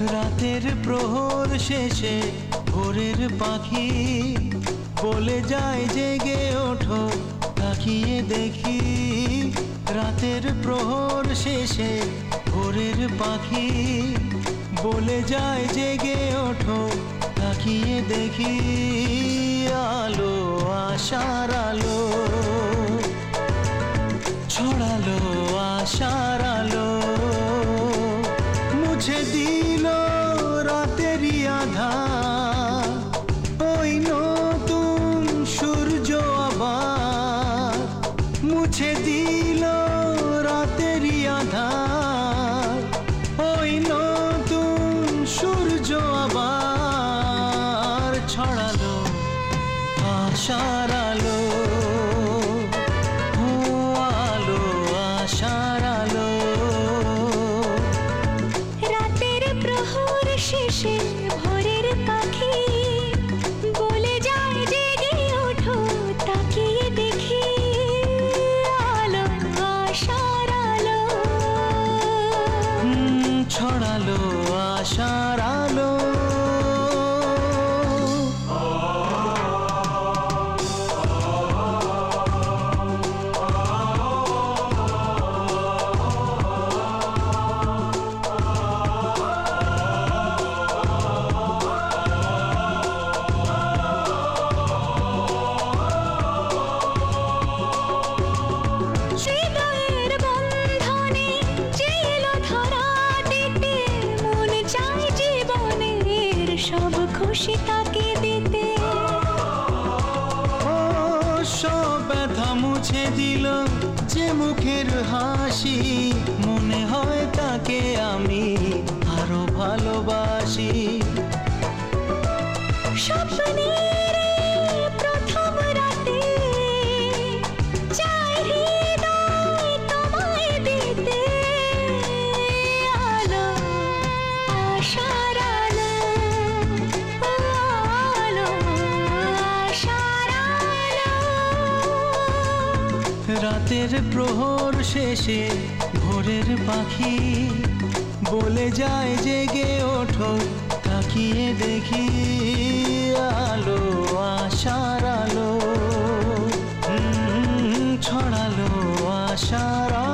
রাতের প্রহর শেষে ভোরের পাখি বলে যায় জেগে ওঠো, তাকিয়ে দেখি। রাতের প্রহর শেষে ভোরের পাখি বলে যায় জেগে ওঠো, তাকিয়ে দেখি। আলো আশার আলো ছড়ালো, আশার আলো মুছে দিল রাতেরই আধার। ওই নতুন সূর্য আবার মুছে দিল রাতেরই আধার। ওই নতুন সূর্য আবার ছড়ালো আশার আলো। ও আলো আশার আলো। রাতের প্রহর শেষে ভোরের পাখি বলে যায় জেগে ওঠো, তাকিয়ে দেখি। আলো আশার আলো ছড়ালো আশার আলো। হৃদয়ের বন্ধনে জেলো ধরা দিতে, মন চায় জীবনের সব খুশি তাকে দিতে। ও সব ব্যথা মুছে দিল যে মুখের হাসি, মনে হয় তাকে আমি আরো ভালোবাসি। স্বপ্নের প্রথম রাতে চাই হৃদয় তোমায় দিতে। আলো আশার আলো, আলো আশার আলো। রাতের প্রহর শেষে ভোরের পাখি বলে যায় জেগে ওঠো, তাকিয়ে দেখি। আলো আশার আলো ছড়ালো আশার আলো।